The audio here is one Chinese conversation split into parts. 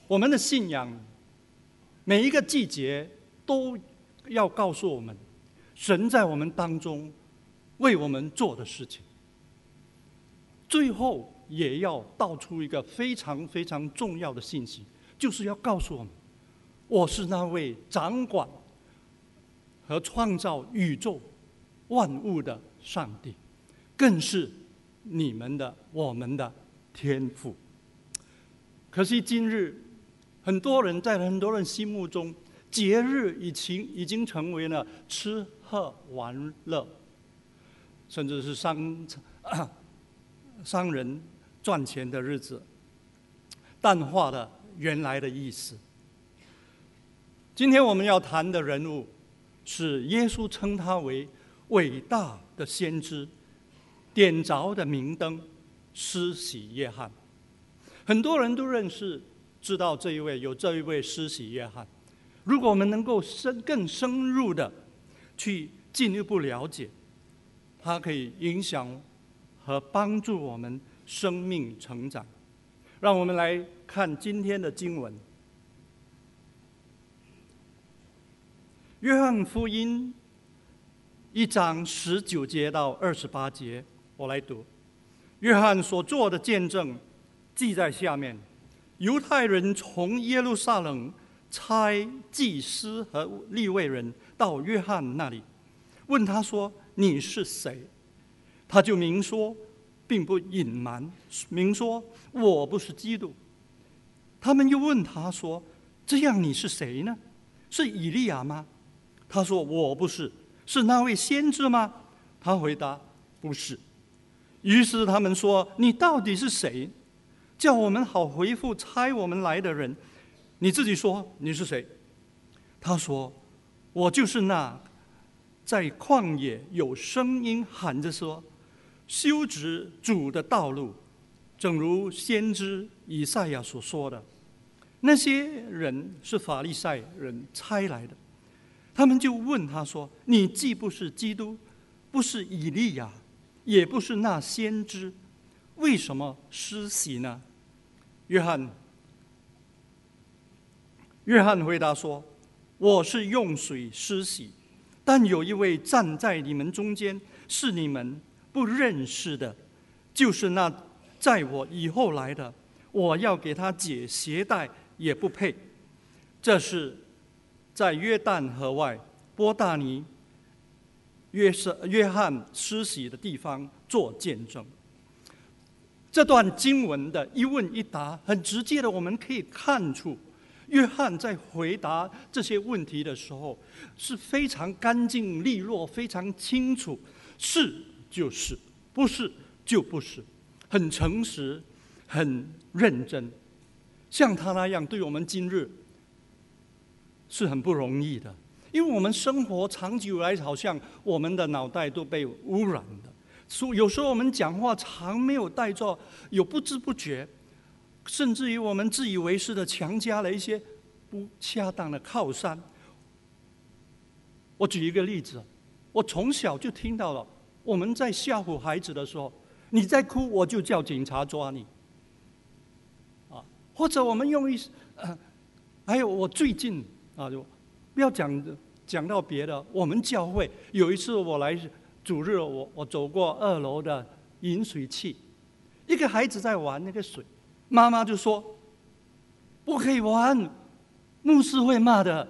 我们的信仰，每一个季节都要告诉我们，神在我们当中为我们做的事情。最后也要道出一个非常非常重要的信息，就是要告诉我们，我是那位掌管和创造宇宙万物的上帝，更是你们的、我们的天父。可惜今日很多人在很多人心目中，节日已经成为了吃喝玩乐，甚至是商人赚钱的日子，淡化了原来的意思。今天我们要谈的人物是耶稣称他为伟大的先知，点着的明灯，施洗约翰。很多人都知道这一位施洗约翰。如果我们能够更深入的去进一步了解，它可以影响和帮助我们生命成长。让我们来看今天的经文，约翰福音1章19节到28节，我来读。约翰所做的见证记在下面。犹太人从耶路撒冷差祭司和利未人到约翰那里，问他说：“你是谁？”他就明说，并不隐瞒，明说：“我不是基督。”他们又问他说：“这样你是谁呢？是以利亚吗？”他说：“我不是。”“是那位先知吗？”他回答：“不是。”于是他们说：“你到底是谁？叫我们好回复差我们来的人。你自己说你是谁？”他说：“我就是那在旷野有声音喊着说，修直主的道路，正如先知以赛亚所说的。”那些人是法利赛人差来的，他们就问他说：“你既不是基督，不是以利亚，也不是那先知，为什么施洗呢？”约翰回答说：“我是用水施洗，但有一位站在你们中间，是你们不认识的，就是那在我以后来的，我要给他解鞋带也不配。”这是在约旦河外波大尼约翰施洗的地方做见证。这段经文的一问一答，很直接的，我们可以看出，约翰在回答这些问题的时候是非常干净利落，非常清楚，是就是，不是就不是，很诚实，很认真。像他那样，对我们今日是很不容易的，因为我们生活长久以来，好像我们的脑袋都被污染的。所以有时候我们讲话常没有带着有不知不觉，甚至于我们自以为是的强加了一些不恰当的靠山。我举一个例子，我从小就听到了，我们在吓唬孩子的时候，你在哭我就叫警察抓你，或者我们用还有我最近就不要讲到别的，我们教会有一次我来主日，我走过2楼的饮水器，一个孩子在玩那个水，妈妈就说：“不可以玩，牧师会骂的。”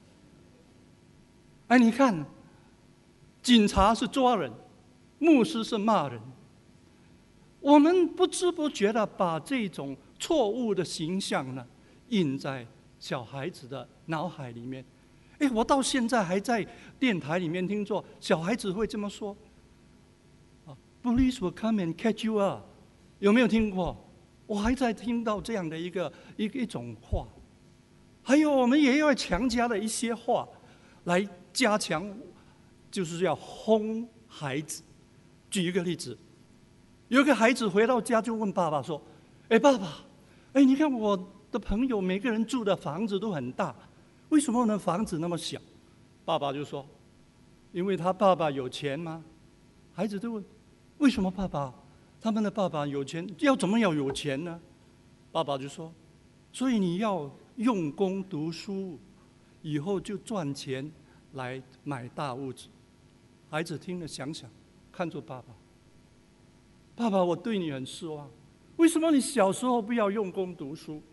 哎，你看，警察是抓人，牧师是骂人。我们不知不觉的把这种错误的形象呢，印在小孩子的脑海里面。哎，我到现在还在电台里面听说小孩子会这么说：“Police will come and catch you up。”有没有听过？我还在听到这样的一种话。还有，我们也要强加了一些话来加强，就是要轰孩子。举一个例子，有一个孩子回到家就问爸爸说：“哎，爸爸，哎，你看我的朋友每个人住的房子都很大。为什么我的房子那么小？”爸爸就说：“因为他爸爸有钱吗？”孩子就问：“为什么他们的爸爸有钱？要怎么要有钱呢？”爸爸就说：“ 所以你要用功读书，以后就赚钱来买大屋子。孩子听了想想，看着爸爸，爸爸，我对你很失望，为什么你小时候不要用功读书？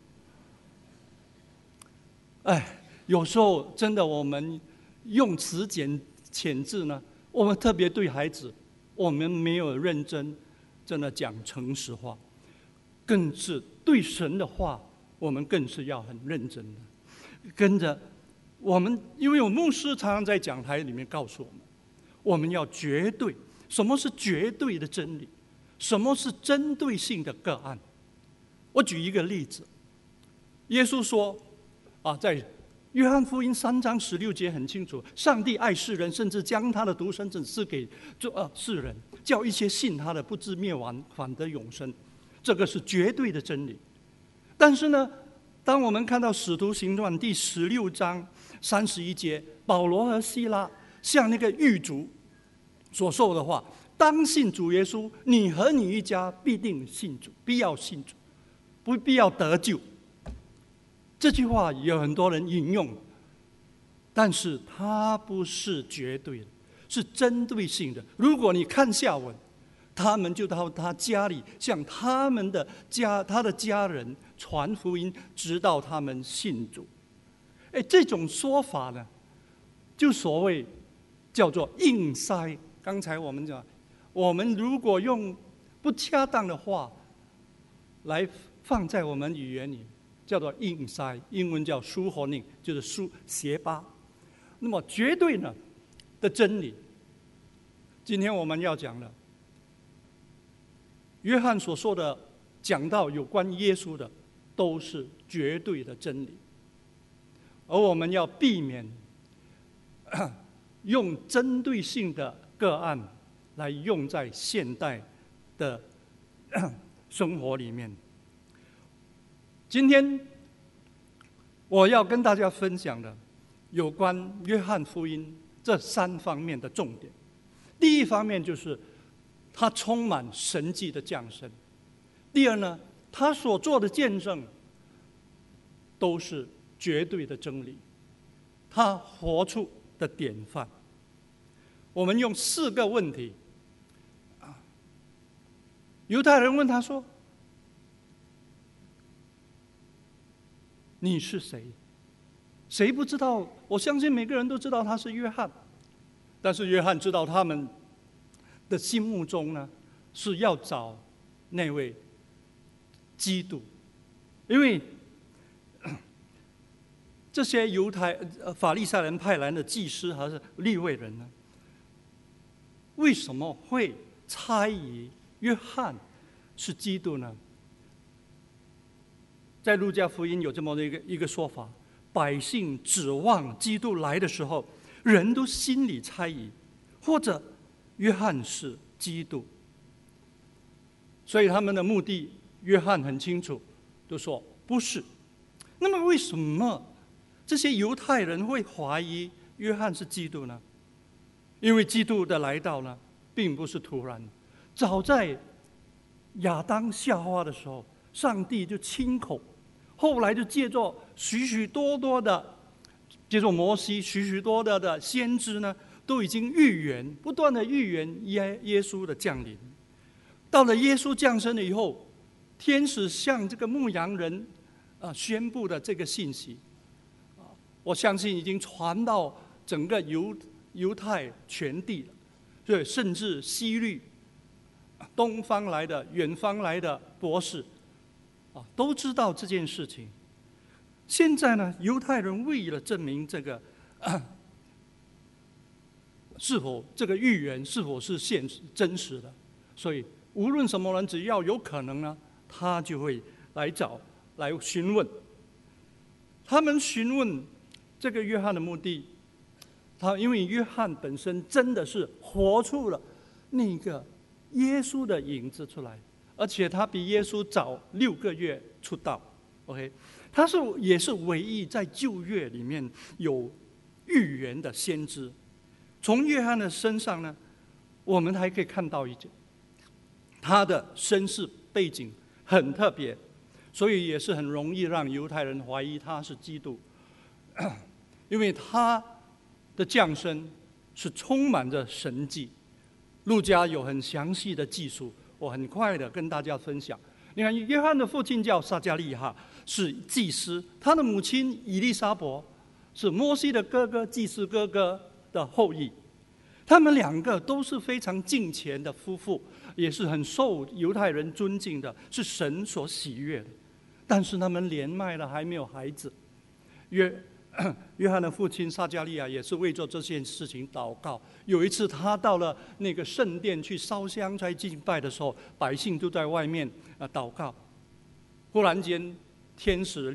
哎，有时候真的我们用词遣字呢，我们特别对孩子，我们没有认真，真的讲诚实话，更是对神的话，我们更是要很认真的跟着我们，因为我牧师常常在讲台里面告诉我们，我们要绝对。什么是绝对的真理？什么是针对性的个案？我举一个例子，耶稣说在约翰福音3章16节很清楚，上帝爱世人，甚至将他的独生子赐给世人，叫一切信他的不至灭亡，反得永生。这个是绝对的真理。但是呢，当我们看到使徒行传第16章31节，保罗和希拉向那个狱卒所说的话，当信主耶稣，你和你一家必定信主，必要信主，不必要得救。这句话有很多人引用，但是它不是绝对的，是针对性的。如果你看下文，他们就到他家里，向他的家人传福音，直到他们信主。这种说法呢，就所谓叫做硬塞。刚才我们讲，我们如果用不恰当的话来放在我们语言里，叫做硬塞，英文叫 shoehorning， 就是斜巴。那么绝对呢的真理，今天我们要讲的，约翰所说的讲到有关耶稣的，都是绝对的真理，而我们要避免用针对性的个案来用在现代的生活里面。今天我要跟大家分享的有关约翰福音这3方面的重点。第一方面就是他充满神迹的降生。第二呢，他所做的见证都是绝对的真理，他活出的典范。我们用4个问题。犹太人问他说：“你是谁？”谁不知道？我相信每个人都知道他是约翰，但是约翰知道他们的心目中呢，是要找那位基督，因为这些法利赛人派来的祭司还是利未人呢，为什么会猜疑约翰是基督呢？在路加福音有这么的一个说法，百姓指望基督来的时候，人都心里猜疑，或者约翰是基督。所以他们的目的，约翰很清楚，都说不是。那么为什么这些犹太人会怀疑约翰是基督呢？因为基督的来到呢，并不是突然，早在亚当夏娃的时候，上帝就亲口，后来就借着许许多多的，借着摩西许许多多的先知呢，都已经不断的预言耶稣的降临。到了耶稣降生了以后，天使向这个牧羊人宣布的这个信息，我相信已经传到整个犹太全地了。对，甚至西律、东方来的、远方来的博士都知道这件事情。现在呢，犹太人为了证明这个是否这个预言是否是真实的，所以无论什么人，只要有可能呢，他就会来询问。他们询问这个约翰的目的，因为约翰本身真的是活出了那个耶稣的影子出来，而且他比耶稣早6个月出道。OK， 他也是唯一在旧约里面有预言的先知。从约翰的身上呢，我们还可以看到一点，他的身世背景很特别。 所以也是很容易让犹太人怀疑他是基督，因为他的降生是充满着神迹。路加有很详细的记述，我很快的跟大家分享。你看，约翰的父亲叫撒加利亚，是祭司；他的母亲以利沙伯是摩西的哥哥，祭司哥哥的后裔。他们两个都是非常敬虔的夫妇，也是很受犹太人尊敬的，是神所喜悦的。但是他们年迈了，还没有孩子。约翰的父亲撒加利亚也是为做这件事情祷告。有一次，他到了那个圣殿去烧香在敬拜的时候，百姓都在外面祷告。忽然间，天使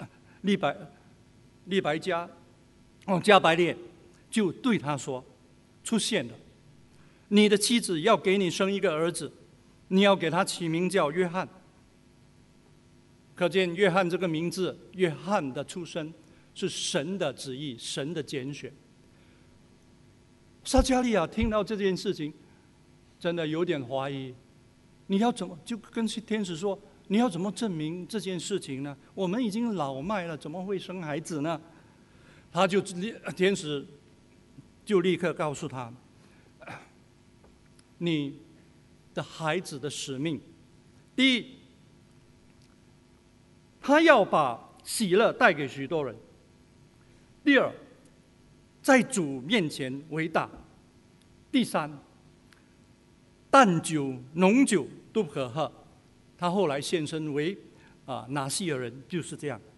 加百列就对他说：“出现了，你的妻子要给你生一个儿子，你要给他起名叫约翰。”可见约翰这个名字，约翰的出生是神的旨意，神的拣选。撒加利亚听到这件事情，真的有点怀疑。你要怎么就跟天使说，你要怎么证明这件事情呢？我们已经老迈了，怎么会生孩子呢？天使就立刻告诉他，你的孩子的使命，第一，他要把喜乐带给许多人；第二，在主面前为大；第三，淡酒浓酒都不可喝。他后来现身为拿西尔人，就是这样。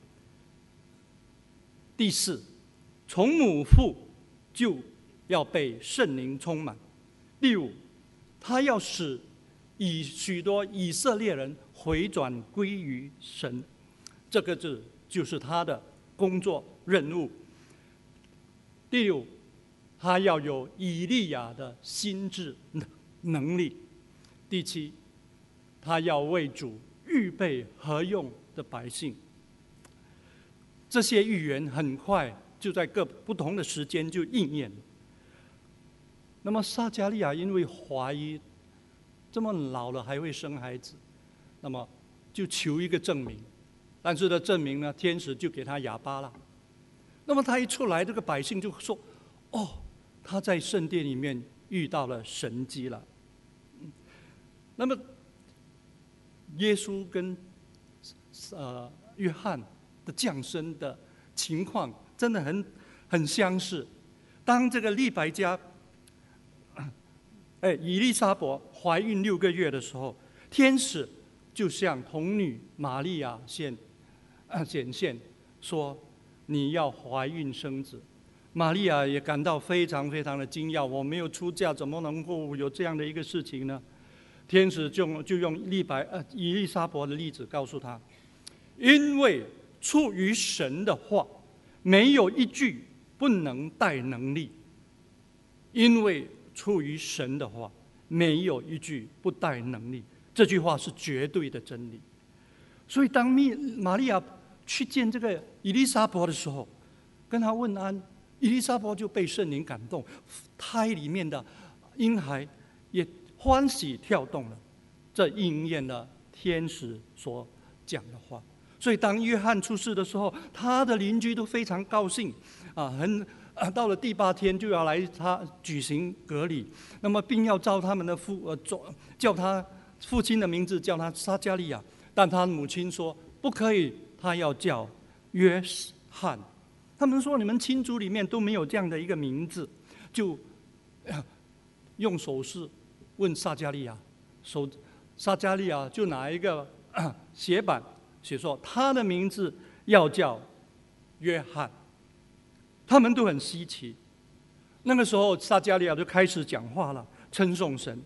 第四，从母腹就要被圣灵充满。第五，他要使许多以色列人回转归于神。这个就是他的工作任务。第六，他要有以利亚的心智能力。第七，他要为主预备合用的百姓。这些预言很快就在各不同的时间就应验。那么撒加利亚因为怀疑这么老了还会生孩子，那么就求一个证明。但是的证明呢，天使就给他哑巴了。那么他一出来，这个百姓就说：“哦，他在圣殿里面遇到了神迹了。”那么耶稣跟约翰的降生的情况真的很相似。当这个以利沙伯怀孕6个月的时候，天使就向童女玛利亚显现说：“你要怀孕生子。”玛利亚也感到非常非常的惊讶，我没有出嫁，怎么能够有这样的一个事情呢？天使就用以利沙伯的例子告诉他：“因为出于神的话，没有一句不能带能力。因为出于神的话，没有一句不带能力。”这句话是绝对的真理。所以当玛利亚去见这个以利沙伯的时候，跟他问安，以利沙伯就被圣灵感动，胎里面的婴孩也欢喜跳动了。这应验了天使所讲的话。所以当约翰出世的时候，他的邻居都非常高兴到了第8天就要来他举行革礼，那么并要照他们的叫他父亲的名字，叫他撒加利亚，但他母亲说不可以，他要叫约翰。他们说你们亲族里面都没有这样的一个名字，就用手势问撒加利亚，撒加利亚就拿一个写板写说他的名字要叫约翰。他们都很稀奇。那个时候撒加利亚就开始讲话了，称颂神。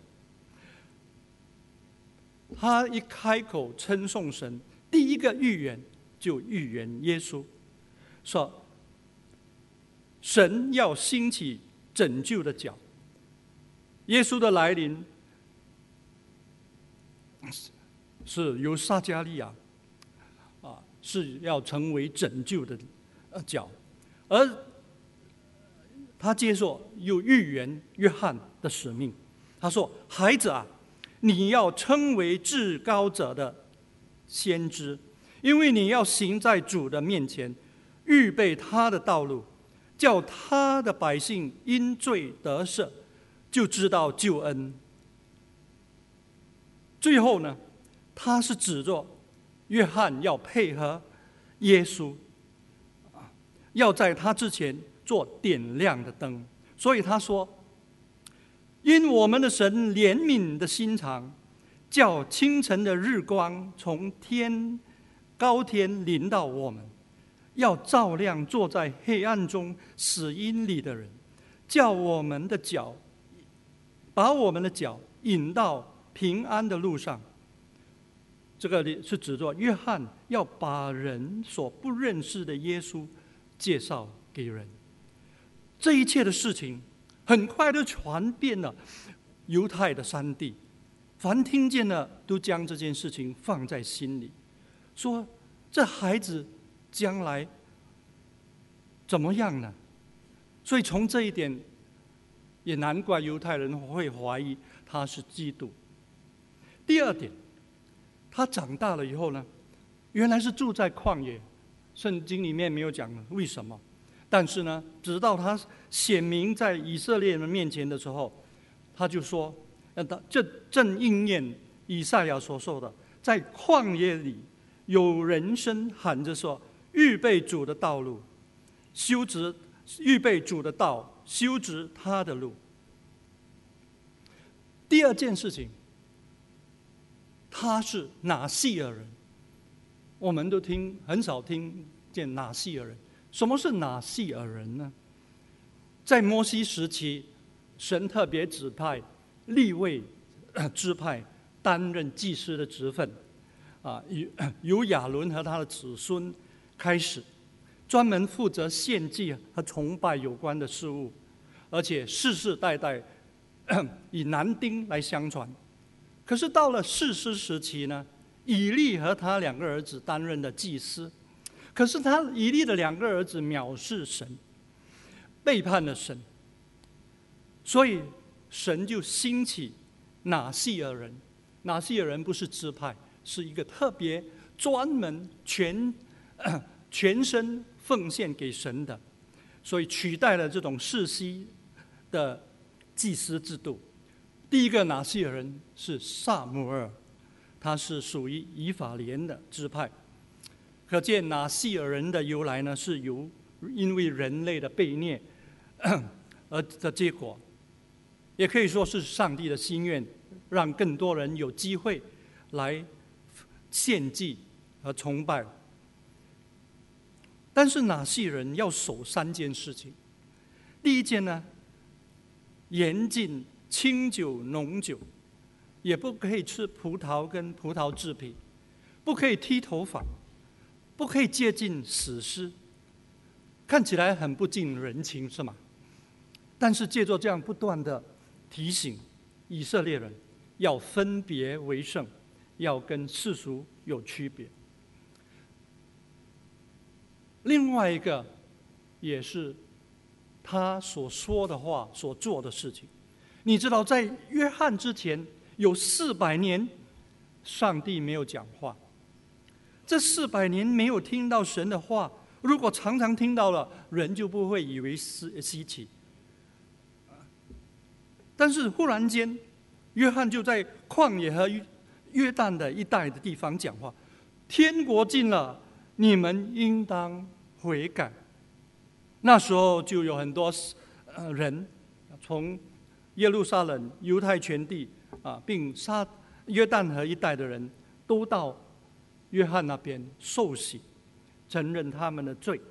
他一开口称颂神，第一个预言就预言耶稣，说神要兴起拯救的脚。耶稣的来临是由撒加利亚是要成为拯救的脚，而他接受又预言约翰的使命。他说：“孩子啊，你要称为至高者的先知， 因为你要行在主的面前，预备他的道路，叫他的百姓因罪得赦，就知道救恩。最后呢，他是指着约翰要配合耶稣，要在他之前做点亮的灯。所以他说，因我们的神怜悯的心肠，叫清晨的日光从高天临到我们，要照亮坐在黑暗中死荫里的人，叫我们的脚把我们的脚引到平安的路上。这个是指着约翰要把人所不认识的耶稣介绍给人。这一切的事情很快就传遍了犹太的山地，凡听见了都将这件事情放在心里，说这孩子将来怎么样呢？所以从这一点也难怪犹太人会怀疑他是基督。第二点，他长大了以后呢，原来是住在旷野，圣经里面没有讲为什么，但是呢，直到他显明在以色列人面前的时候，他就说，这正应验以赛亚所说的，在旷野里有人声喊着说，预备主的道路，预备主的道，修直他的路。第二件事情，他是拿细耳人，我们都很少听见拿细耳人。什么是拿细耳人呢？在摩西时期，神特别指派利未支派担任祭司的职分，由亚伦和他的子孙开始，专门负责献祭和崇拜有关的事务，而且世世代代以男丁来相传。可是到了士师时期呢，以利和他两个儿子担任的祭司，可是以利的两个儿子藐视神，背叛了神，所以神就兴起拿细耳人。拿细耳人不是支派，是一个特别专门全身奉献给神的，所以取代了这种世袭的祭司制度。第一个拿细耳人是撒母耳，他是属于以法莲的支派。可见拿细耳人的由来呢，是因为人类的悖逆而的结果，也可以说是上帝的心愿，让更多人有机会来献祭和崇拜。但是拿细人要守3件事情。第一件呢，严禁清酒浓酒，也不可以吃葡萄跟葡萄制品，不可以剃头发，不可以接近死尸。看起来很不近人情，是吗？但是借着这样不断的提醒以色列人要分别为圣，要跟世俗有区别。另外一个也是他所说的话所做的事情。你知道在约翰之前有400年上帝没有讲话，这400年没有听到神的话，如果常常听到了，人就不会以为稀奇。但是忽然间约翰就在旷野和约旦的一带的地方讲话，天国近了，你们应当悔改。那时候就有很多人从耶路撒冷、犹太全地并约旦河一带的人都到约翰那边受洗，承认他们的罪。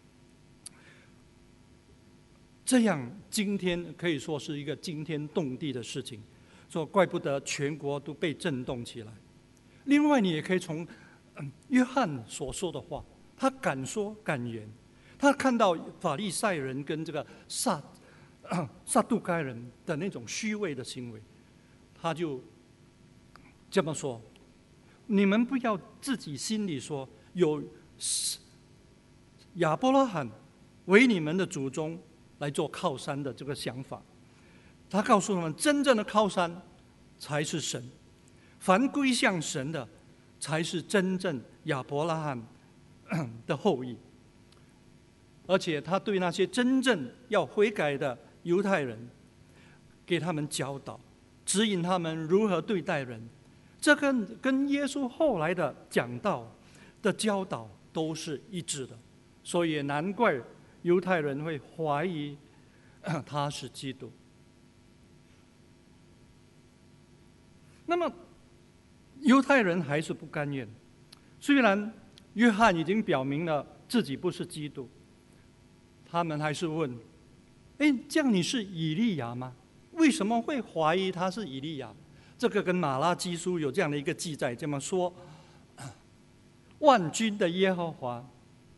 这样今天可以说是一个惊天动地的事情，说怪不得全国都被震动起来。另外你也可以从约翰所说的话，他敢说敢言，他看到法利赛人跟这个撒杜该人的那种虚伪的行为，他就这么说：你们不要自己心里说有亚伯拉罕为你们的祖宗来做靠山的这个想法。他告诉他们，真正的靠山才是神，凡归向神的， 才是真正亚伯拉罕的后裔。而且他对那些真正要悔改的犹太人，给他们教导，指引他们如何对待人。这跟耶稣后来的讲道的教导都是一致的，所以也难怪犹太人会怀疑他是基督。那么犹太人还是不甘愿，虽然约翰已经表明了自己不是基督，他们还是问：这样你是以利亚吗？为什么会怀疑他是以利亚？这个跟马拉基书有这样的一个记载，这么说：万军的耶和华，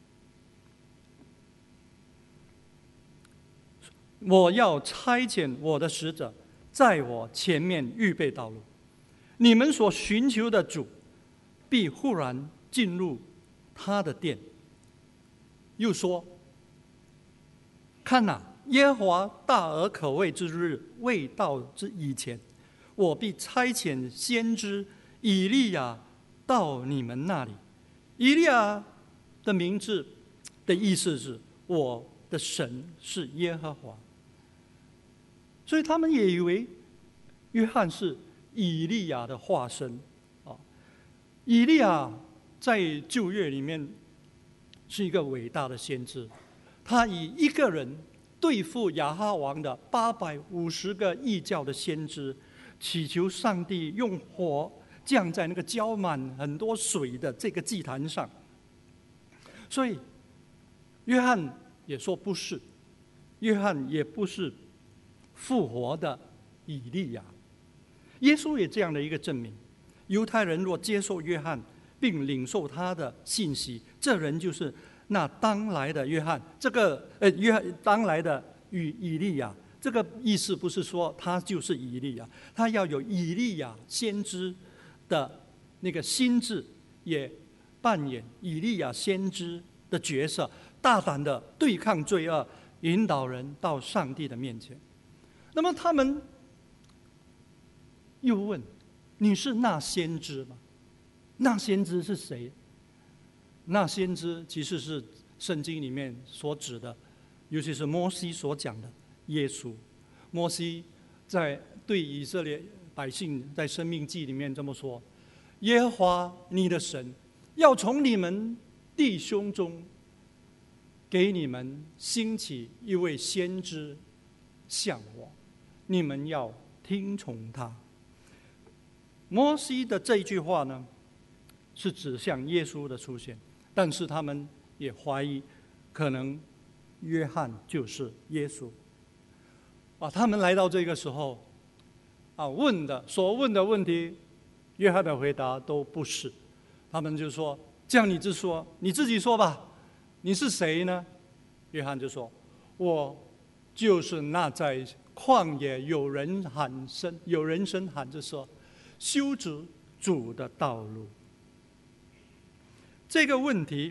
我要差遣我的使者在我前面预备道路，你们所寻求的主必忽然进入他的殿。又说：看哪，耶和华大而可畏之日未到之以前，我必差遣先知以利亚到你们那里。以利亚的名字的意思是我的神是耶和华，所以他们也以为约翰是以利亚的化身。以利亚在旧约里面是一个伟大的先知，他以一个人对付亚哈王的850个异教的先知，祈求上帝用火降在那个浇满很多水的这个祭坛上。所以约翰也说不是，约翰也不是复活的以利亚。耶稣也这样的一个证明：犹太人若接受约翰并领受他的信息，这人就是那当来的约翰。这个当来的以利亚，这个意思不是说他就是以利亚，他要有以利亚先知的那个心智，也扮演以利亚先知的角色，大胆的对抗罪恶，引导人到上帝的面前。那么他们又问：你是那先知吗？那先知是谁？那先知其实是圣经里面所指的，尤其是摩西所讲的耶稣。摩西在对以色列百姓在申命记里面这么说：耶和华你的神要从你们弟兄中给你们兴起一位先知像我，你们要听从他。摩西的这一句话呢，是指向耶稣的出现，但是他们也怀疑可能约翰就是耶稣。他们来到这个时候所问的问题，约翰的回答都不是。他们就说：这样你自己说吧，你是谁呢？约翰就说：我就是那在旷野有人声喊着说，修直主的道路。这个问题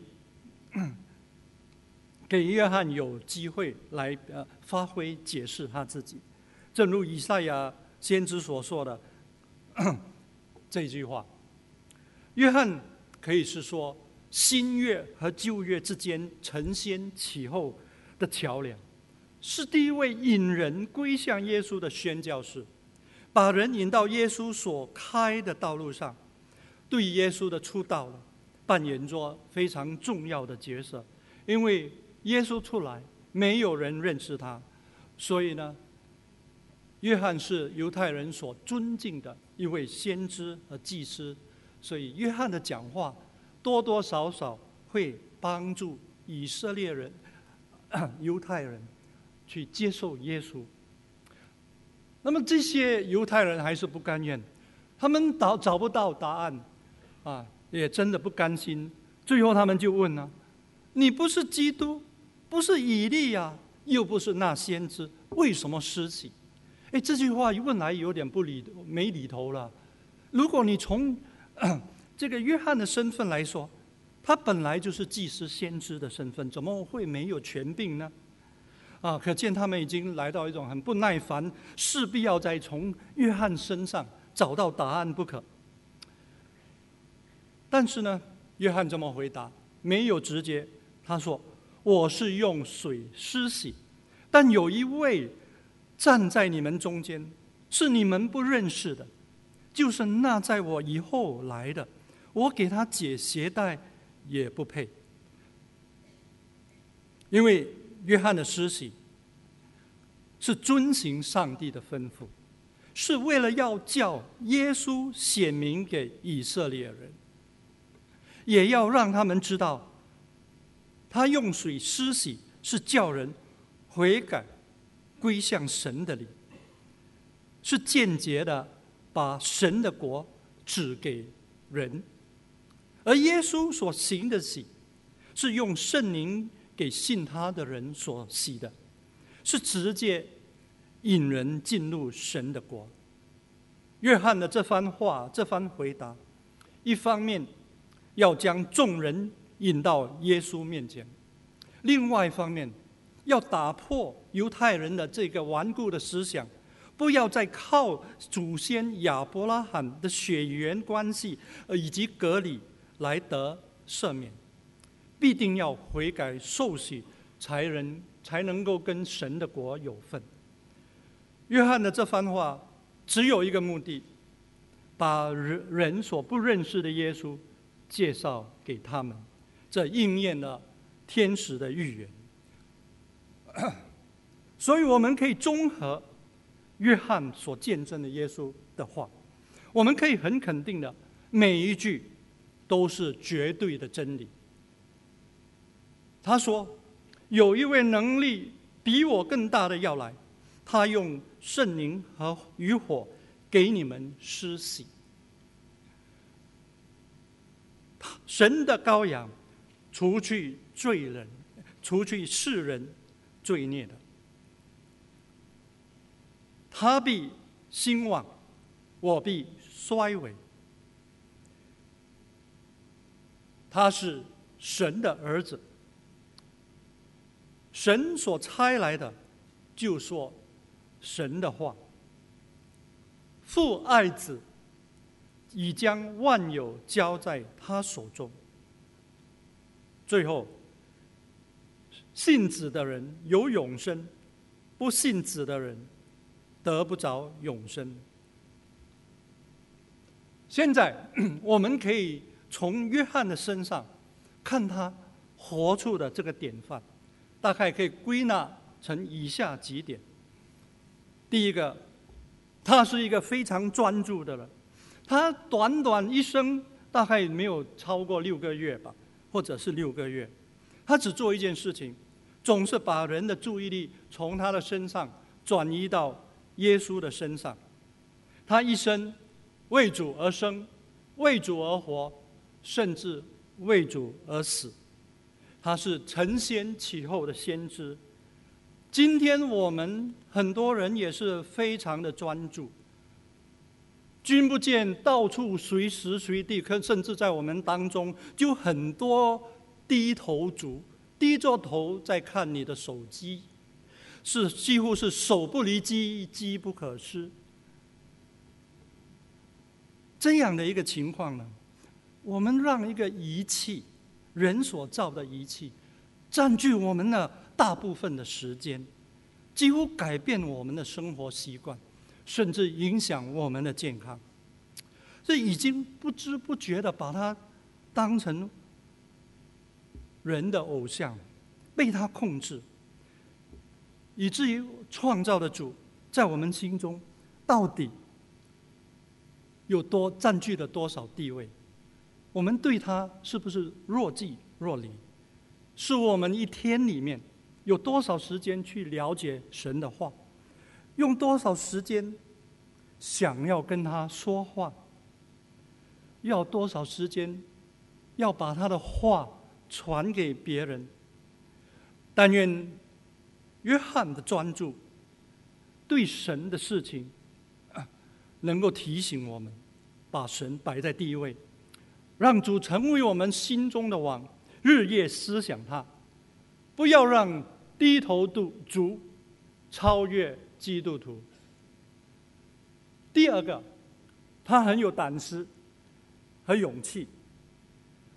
给约翰有机会来发挥解释他自己，正如以赛亚先知所说的这句话。约翰可以是说新约和旧约之间承先启后的桥梁，是第一位引人归向耶稣的宣教士，把人引到耶稣所开的道路上，对耶稣的出道扮演着非常重要的角色。因为耶稣出来，没有人认识他，所以呢，约翰是犹太人所尊敬的一位先知和祭司，所以约翰的讲话多多少少会帮助以色列人、犹太人去接受耶稣。那么这些犹太人还是不甘愿，他们找不到答案也真的不甘心。最后他们就问了：你不是基督，不是以利亚，又不是那先知，为什么施洗？这句话一问来有点没理头了。如果你从这个约翰的身份来说，他本来就是祭司先知的身份，怎么会没有权柄呢？可见他们已经来到一种很不耐烦，势必要再从约翰身上找到答案不可。 但是呢，约翰这么回答，没有直接。他说：“我是用水施洗，但有一位站在你们中间，是你们不认识的，就是那在我以后来的，我给他解鞋带也不配。”因为约翰的施洗是遵行上帝的吩咐，是为了要叫耶稣显明给以色列人，也要让他们知道，他用水施洗是叫人悔改归向神的理，是间接的把神的国指给人。而耶稣所行的洗是用圣灵给信他的人所洗的，是直接引人进入神的国。约翰的这番话，这番回答，一方面要将众人引到耶稣面前，另外一方面要打破犹太人的这个顽固的思想，不要再靠祖先亚伯拉罕的血缘关系以及割礼来得赦免，必定要悔改受洗，才能够跟神的国有份。约翰的这番话只有一个目的，把人所不认识的耶稣介绍给他们，这应验了天使的预言。所以我们可以综合约翰所见证的耶稣的话，我们可以很肯定的，每一句都是绝对的真理。他说：“有一位能力比我更大的要来，他用圣灵和与火给你们施洗。神的羔羊，除去罪人，除去世人罪孽的，他必兴旺，我必衰微。他是神的儿子，神所差来的，就说神的话。父爱子，已将万有交在他手中。最后，信子的人有永生，不信子的人得不着永生。”现在我们可以从约翰的身上看他活出的这个典范，大概可以归纳成以下几点。第一个，他是一个非常专注的人，他短短一生大概没有超过6个月吧，或者是6个月，他只做一件事情，总是把人的注意力从他的身上转移到耶稣的身上。他一生为主而生，为主而活，甚至为主而死。他是承先启后的先知。今天我们很多人也是非常的专注，君不见到处随时随地，甚至在我们当中就很多低头族，低着头在看你的手机，几乎是手不离机，机不可失。这样的一个情况呢，我们让一个仪器，人所造的仪器，占据我们的大部分的时间，几乎改变我们的生活习惯，甚至影响我们的健康。这已经不知不觉的把它当成人的偶像，被他控制，以至于创造的主在我们心中到底占据了多少地位？我们对他是不是若即若离？是我们一天里面有多少时间去了解神的话？用多少时间想要跟他说话？要多少时间要把他的话传给别人？但愿约翰的专注对神的事情能够提醒我们，把神摆在第一位，让主成为我们心中的王，日夜思想他，不要让低头族超越基督徒。第二个，他很有胆识和勇气，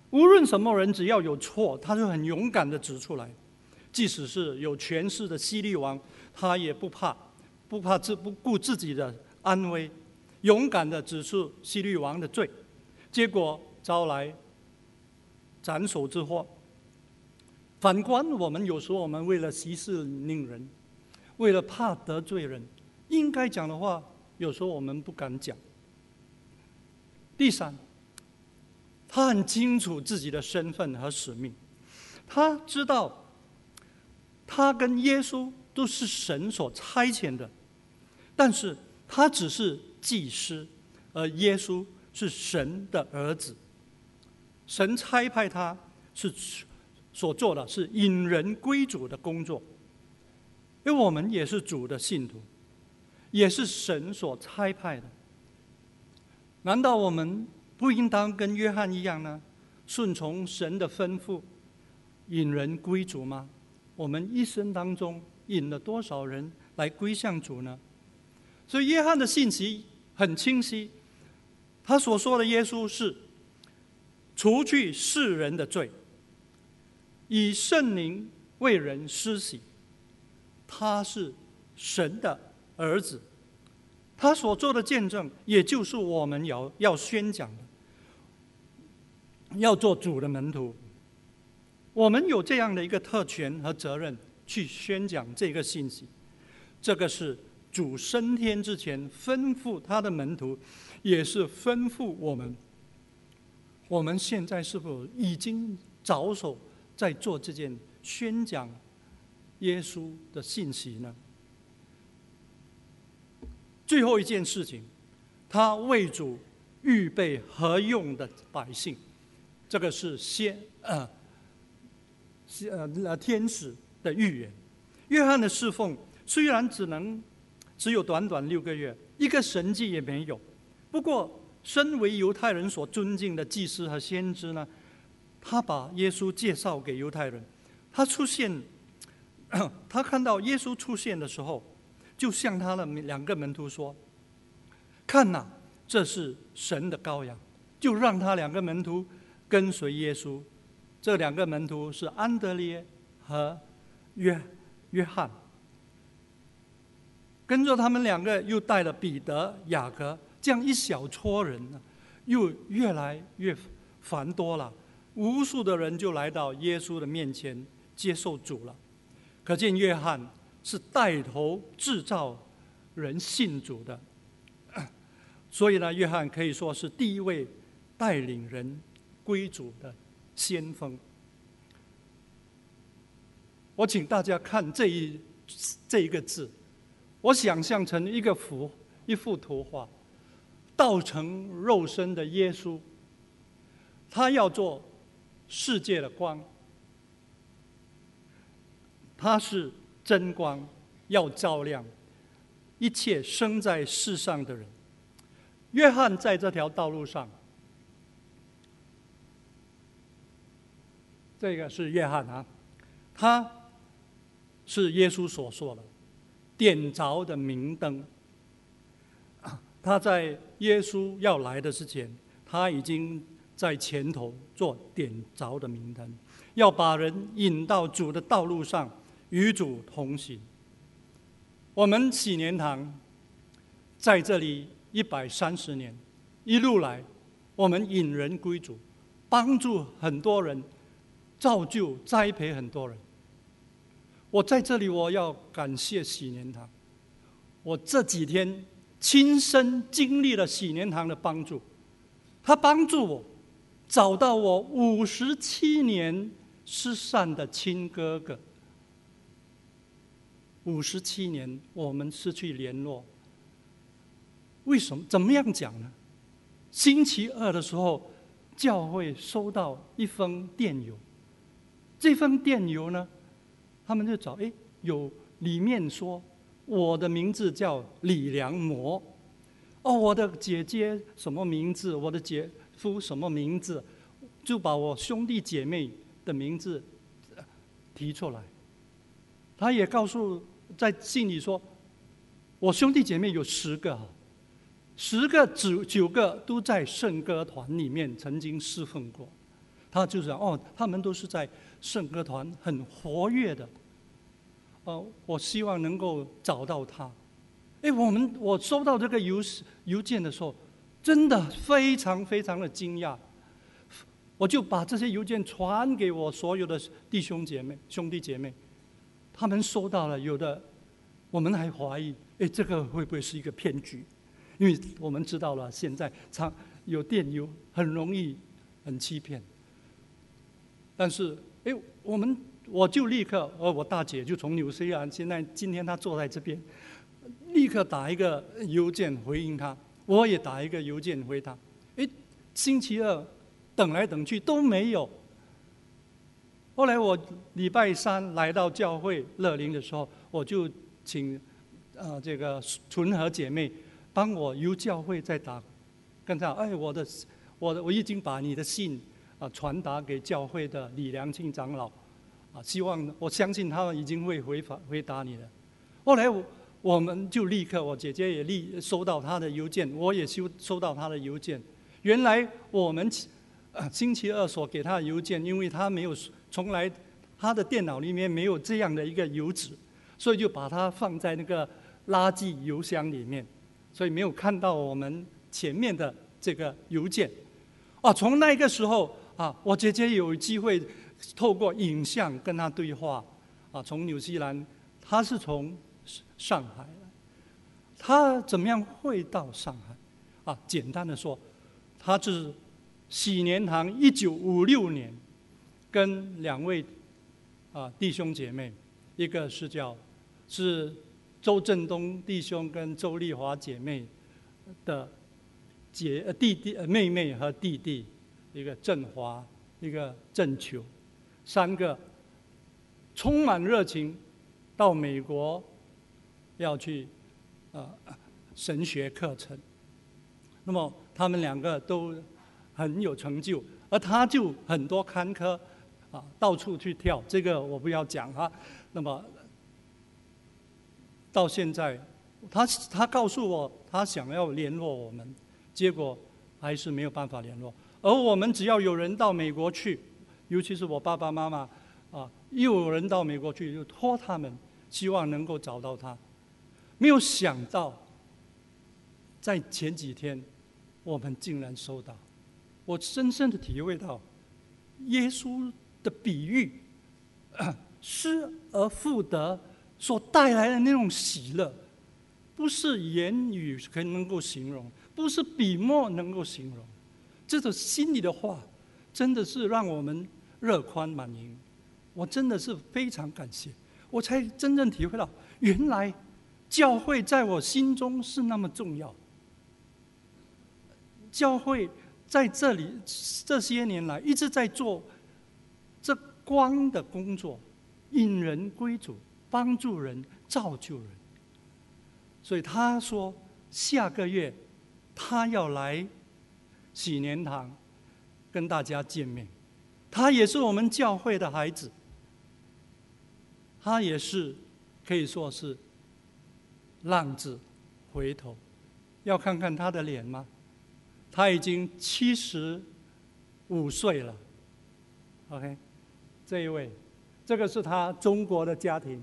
无论什么人，只要有错，他就很勇敢地指出来。即使是有权势的希律王，他也不顾自己的安危，勇敢地指出希律王的罪，结果招来斩首之祸。反观我们，有时候我们为了息事宁人，为了怕得罪人，应该讲的话，有时候我们不敢讲。第三，他很清楚自己的身份和使命，他知道他跟耶稣都是神所差遣的，但是他只是祭司，而耶稣是神的儿子。神差派他所做的是引人归主的工作，因为我们也是主的信徒，也是神所差派的。难道我们不应当跟约翰一样呢？顺从神的吩咐，引人归主吗？我们一生当中引了多少人来归向主呢？所以约翰的信息很清晰，他所说的耶稣是除去世人的罪，以圣灵为人施洗，他是神的儿子。他所做的见证，也就是我们要宣讲的，要做主的门徒。我们有这样的一个特权和责任去宣讲这个信息。这个是主升天之前吩咐他的门徒，也是吩咐我们。我们现在是否已经着手在做这件宣讲耶稣的信息呢？最后一件事情，他为主预备合用的百姓，这个是天使的预言。约翰的侍奉虽然只有短短6个月，一个神迹也没有，不过身为犹太人所尊敬的祭司和先知呢，他把耶稣介绍给犹太人。他看到耶稣出现的时候，就向他的2个门徒说：“看哪，这是神的羔羊。”就让他2个门徒跟随耶稣。这2个门徒是安德烈和约翰。跟着他们2个又带了彼得、雅各，这样一小撮人呢，又越来越繁多了。无数的人就来到耶稣的面前接受主了。可见约翰是带头制造人信主的，所以呢，约翰可以说是第一位带领人归主的先锋。我请大家看这一个字，我想象成一幅图画，道成肉身的耶稣，他要做世界的光，他是真光，要照亮一切生在世上的人。约翰在这条道路上，这个是约翰啊，他是耶稣所说的点着的明灯。他在耶稣要来的之前，他已经在前头做点着的明灯，要把人引到主的道路上，与主同行。我们喜年堂在这里130年，一路来，我们引人归主，帮助很多人，造就栽培很多人。我在这里，我要感谢喜年堂。我这几天亲身经历了喜年堂的帮助，他帮助我找到我57年失散的亲哥哥。57年，我们失去联络。为什么？怎么样讲呢？星期2的时候，教会收到一封电邮。这封电邮呢，他们就找，有里面说我的名字叫李良模，我的姐姐什么名字，我的姐夫什么名字，就把我兄弟姐妹的名字提出来。他也告诉在信里说，我兄弟姐妹有10个，10个9个都在圣歌团里面曾经侍奉过， 他就讲他们都是在圣歌团很活跃的，我希望能够找到他。我收到这个邮件的时候，真的非常非常的惊讶，我就把这些邮件传给我所有的兄弟姐妹，他们收到了，有的我们还怀疑，这个会不会是一个骗局？因为我们知道了，现在有电邮很容易很欺骗。但是我就立刻，我大姐就从纽西兰，今天她坐在这边，立刻打一个邮件回应她，我也打一个邮件回她。星期二等来等去都没有。后来我礼拜三来到教会乐龄的时候，我就请这个纯和姐妹帮我由教会再打，跟她我已经把你的信传达给教会的李良庆长老，我相信他们已经会回答你了。后来我们就立刻，我姐姐也收到他的邮件，我也收到他的邮件。原来我们星期二所给他的邮件，因为他没有从来他的电脑里面没有这样的一个邮址，所以就把它放在那个垃圾邮箱里面，所以没有看到我们前面的这个邮件。从那个时候我姐姐有机会透过影像跟他对话。从纽西兰，他是从上海来，他怎么样会到上海？简单的说，他是喜年堂1956年跟2位弟兄姐妹，一个是周振东弟兄跟周丽华姐妹的妹妹和弟弟，一个振华，一个振球，3个充满热情到美国要去神学课程。那么他们2个都很有成就，而他就很多坎坷到处去跳，这个我不要讲那么到现在，他告诉我他想要联络我们，结果还是没有办法联络。而我们只要有人到美国去，尤其是我爸爸妈妈又有人到美国去，就托他们，希望能够找到他。没有想到，在前几天，我们竟然收到。我深深的体会到，耶稣的比喻，失而复得所带来的那种喜乐，不是言语可以能够形容，不是笔墨能够形容。这种心里的话，真的是让我们热宽满盈。我真的是非常感谢，我才真正体会到，原来教会在我心中是那么重要。教会在这里这些年来一直在做这光的工作，引人归主，帮助人，造就人。所以他说下个月他要来喜年堂跟大家见面。他也是我们教会的孩子，他也是可以说是浪子回头。要看看他的脸吗？他已经75岁了。OK， 这一位，这个是他中国的家庭。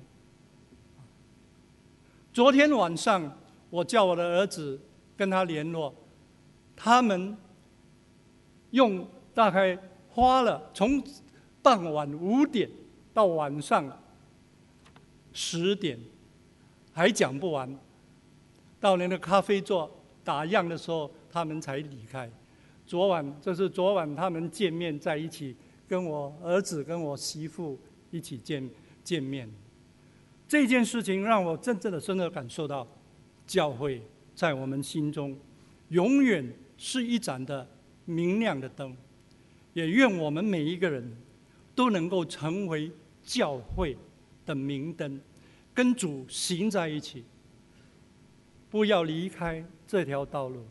昨天晚上我叫我的儿子跟他联络，他们用大概花了从傍晚5点到晚上10点，还讲不完。到那个咖啡座打烊的时候，他们才离开。这是昨晚他们见面在一起，跟我儿子跟我媳妇一起见面。这件事情让我真正的深刻感受到，教会在我们心中永远是一盏的明亮的灯。也愿我们每一个人都能够成为教会的明灯，跟主行在一起，不要离开这条道路。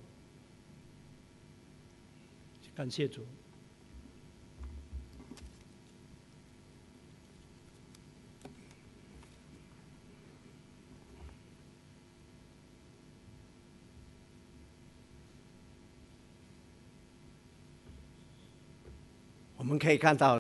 感谢主。我们可以看到